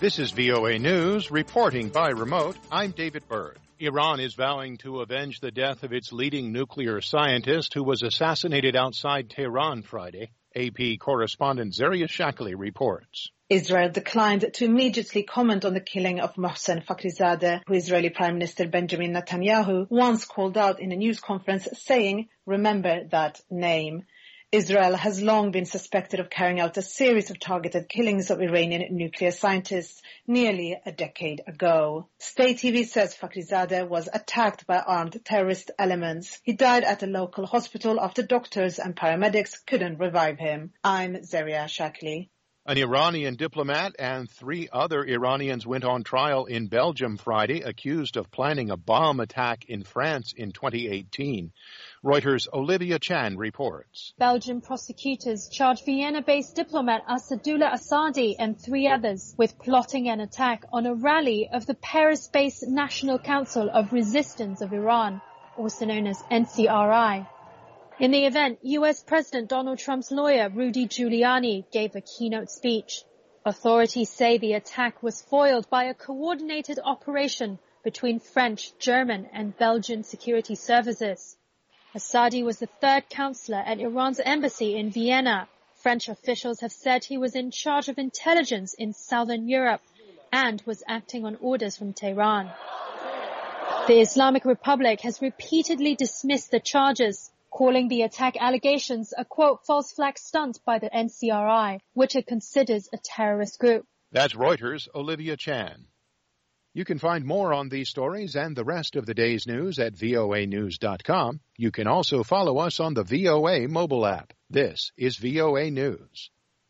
This is VOA News, reporting by remote. I'm David Byrd. Iran is vowing to avenge the death of its leading nuclear scientist who was assassinated outside Tehran Friday. AP correspondent Zaria Shakli reports. Israel declined to immediately comment on the killing of Mohsen Fakhrizadeh, who Israeli Prime Minister Benjamin Netanyahu once called out in a news conference saying, "Remember that name." Israel has long been suspected of carrying out a series of targeted killings of Iranian nuclear scientists nearly a decade ago. State TV says Fakhrizadeh was attacked by armed terrorist elements. He died at a local hospital after doctors and paramedics couldn't revive him. I'm Zaria Shakli. An Iranian diplomat and 3 other Iranians went on trial in Belgium Friday, accused of planning a bomb attack in France in 2018. Reuters' Olivia Chan reports. Belgian prosecutors charged Vienna-based diplomat Assadullah Assadi and 3 others with plotting an attack on a rally of the Paris-based National Council of Resistance of Iran, also known as NCRI. In the event, U.S. President Donald Trump's lawyer, Rudy Giuliani, gave a keynote speech. Authorities say the attack was foiled by a coordinated operation between French, German, and Belgian security services. Assadi was the 3rd counselor at Iran's embassy in Vienna. French officials have said he was in charge of intelligence in southern Europe and was acting on orders from Tehran. The Islamic Republic has repeatedly dismissed the charges, calling the attack allegations a, quote, false flag stunt by the NCRI, which it considers a terrorist group. That's Reuters' Olivia Chan. You can find more on these stories and the rest of the day's news at voanews.com. You can also follow us on the VOA mobile app. This is VOA News.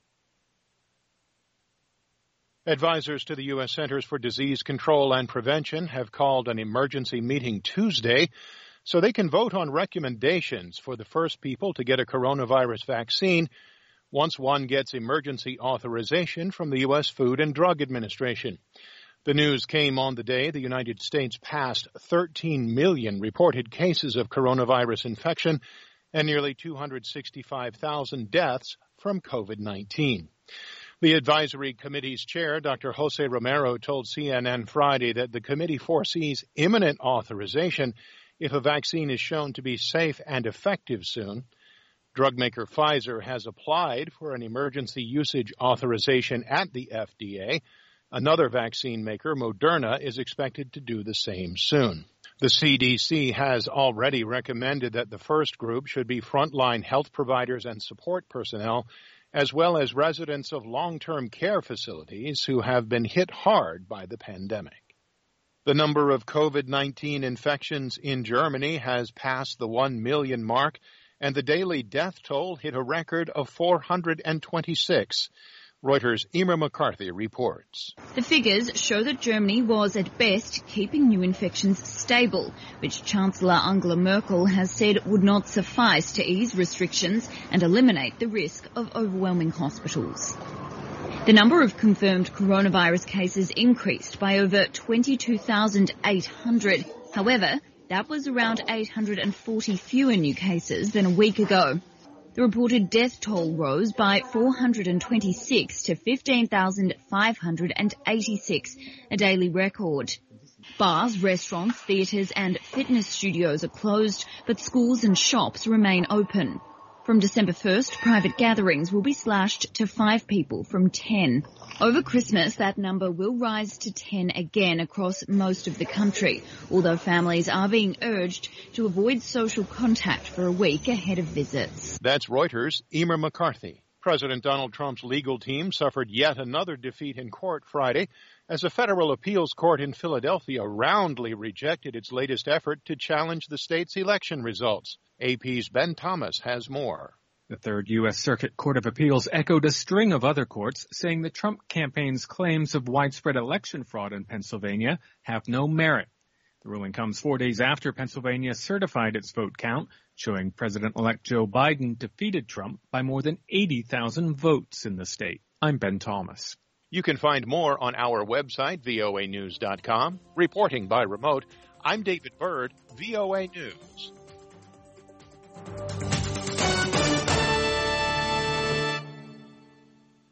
Advisors to the U.S. Centers for Disease Control and Prevention have called an emergency meeting Tuesday so they can vote on recommendations for the first people to get a coronavirus vaccine once one gets emergency authorization from the U.S. Food and Drug Administration. The news came on the day the United States passed 13 million reported cases of coronavirus infection and nearly 265,000 deaths from COVID-19. The advisory committee's chair, Dr. Jose Romero, told CNN Friday that the committee foresees imminent authorization if a vaccine is shown to be safe and effective soon. Drug maker Pfizer has applied for an emergency usage authorization at the FDA. Another vaccine maker, Moderna, is expected to do the same soon. The CDC has already recommended that the first group should be frontline health providers and support personnel, as well as residents of long-term care facilities who have been hit hard by the pandemic. The number of COVID-19 infections in Germany has passed the 1 million mark, and the daily death toll hit a record of 426. Reuters' Emer McCarthy reports. The figures show that Germany was, at best, keeping new infections stable, which Chancellor Angela Merkel has said would not suffice to ease restrictions and eliminate the risk of overwhelming hospitals. The number of confirmed coronavirus cases increased by over 22,800. However, that was around 840 fewer new cases than a week ago. The reported death toll rose by 426 to 15,586, a daily record. Bars, restaurants, theatres and fitness studios are closed, but schools and shops remain open. From December 1st, private gatherings will be slashed to 5 people from 10. Over Christmas, that number will rise to 10 again across most of the country, although families are being urged to avoid social contact for a week ahead of visits. That's Reuters' Emer McCarthy. President Donald Trump's legal team suffered yet another defeat in court Friday as a federal appeals court in Philadelphia roundly rejected its latest effort to challenge the state's election results. AP's Ben Thomas has more. The Third U.S. Circuit Court of Appeals echoed a string of other courts saying the Trump campaign's claims of widespread election fraud in Pennsylvania have no merit. The ruling comes 4 days after Pennsylvania certified its vote count, showing President-elect Joe Biden defeated Trump by more than 80,000 votes in the state. I'm Ben Thomas. You can find more on our website, voanews.com. Reporting by remote, I'm David Byrd, VOA News.